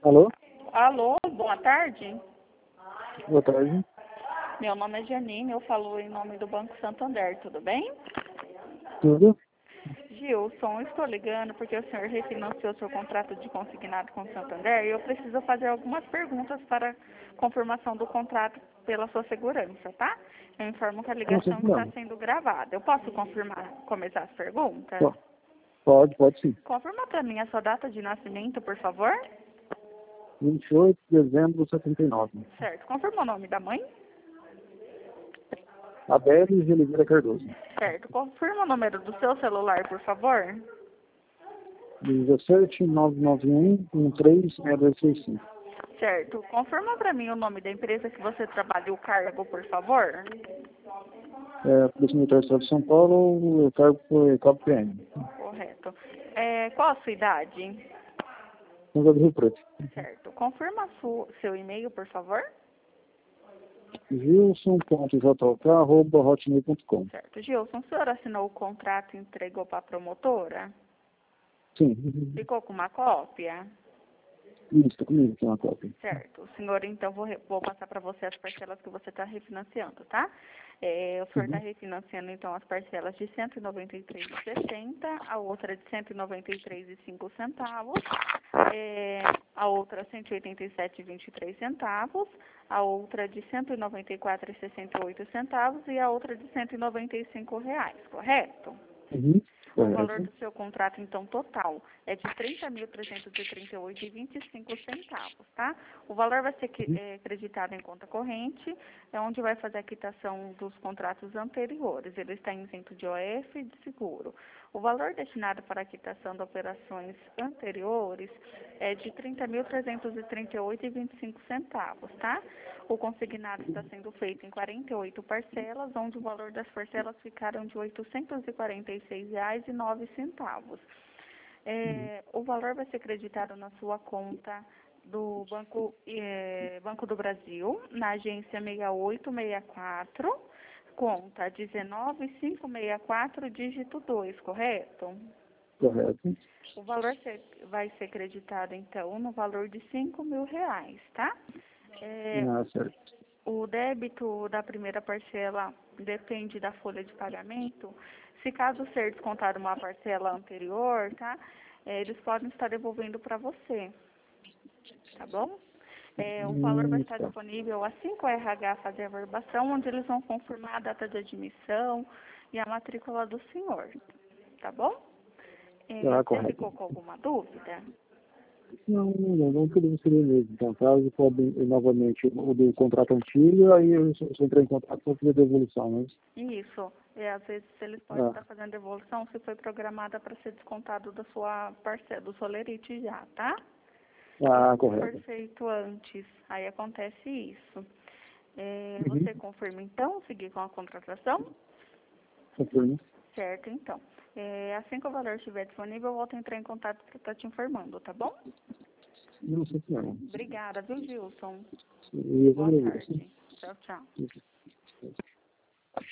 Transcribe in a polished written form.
Alô? Alô, boa tarde. Boa tarde. Meu nome é Janine, eu falo em nome do Banco Santander, tudo bem? Tudo? Gilson, eu estou ligando porque o senhor refinanciou seu contrato de consignado com o Santander e eu preciso fazer algumas perguntas para confirmação do contrato pela sua segurança, tá? Eu informo que a Não, sem ligação está problema. sendo gravada. Eu posso começar as perguntas? Po- Pode sim. Confirma para mim a sua data de nascimento, por favor. 28 de dezembro de 79. Certo. Confirma o nome da mãe. Adélio de Oliveira Cardoso. Certo. Confirma o número do seu celular, por favor. 17 991 136265. Certo. Confirma para mim o nome da empresa que você trabalha e o cargo, por favor. Polícia Militar do Estado de São Paulo, o cargo foi Cabo PM. Correto. Qual a sua idade? São José do Rio Preto. Certo. Confirma seu e-mail, por favor. Gilson.jk@hotmail.com. Certo. Gilson, o senhor assinou o contrato e entregou para a promotora? Sim. Ficou com uma cópia? Isso, está comigo aqui uma cópia. Certo. O senhor, então, vou passar para você as parcelas que você está refinanciando, tá? O senhor está refinanciando, então, as parcelas de R$ 193,60, a outra de R$ 193,05, a outra R$ 187,23, a outra de R$ 194,68 e a outra de R$ 195, correto? Uhum. O valor do Correto. seu contrato, então, total é de R$ 30.338,25, tá? O valor vai ser creditado em conta corrente, é onde vai fazer a quitação dos contratos anteriores. Ele está isento de OF e de seguro. O valor destinado para a quitação de operações anteriores é de R$ 30.338,25, tá? O consignado está sendo feito em 48 parcelas, onde o valor das parcelas ficaram de R$ 846,09. O valor vai ser creditado na sua conta do Banco do Brasil, na agência 6864, conta 19564, dígito 2, correto? Correto. O valor vai ser creditado, então, no valor de R$ 5.000, tá? Certo. O débito da primeira parcela depende da folha de pagamento. Se caso ser descontado uma parcela anterior, tá? Eles podem estar devolvendo para você, tá bom? O valor vai estar Tá. disponível assim que o RH fazer a verbação, onde eles vão confirmar a data de admissão e a matrícula do senhor, tá bom? Você Correto. ficou com alguma dúvida? Não podemos ser mesmo. Então, caso pode novamente o do contrato antigo, aí eu só entrei em contato para fazer devolução, né? Isso. Às vezes eles podem estar fazendo devolução se foi programada para ser descontado da sua parcela, do solerite já, tá? Se for Correto. feito antes, aí acontece isso. Uhum. Você confirma então, seguir com a contratação? Confirmo. Certo, então. Assim que o valor estiver disponível, eu volto a entrar em contato para estar te informando, tá bom? Não sei se não. Obrigada, viu, Gilson? Eu vou Boa ver. tarde. Tchau, tchau.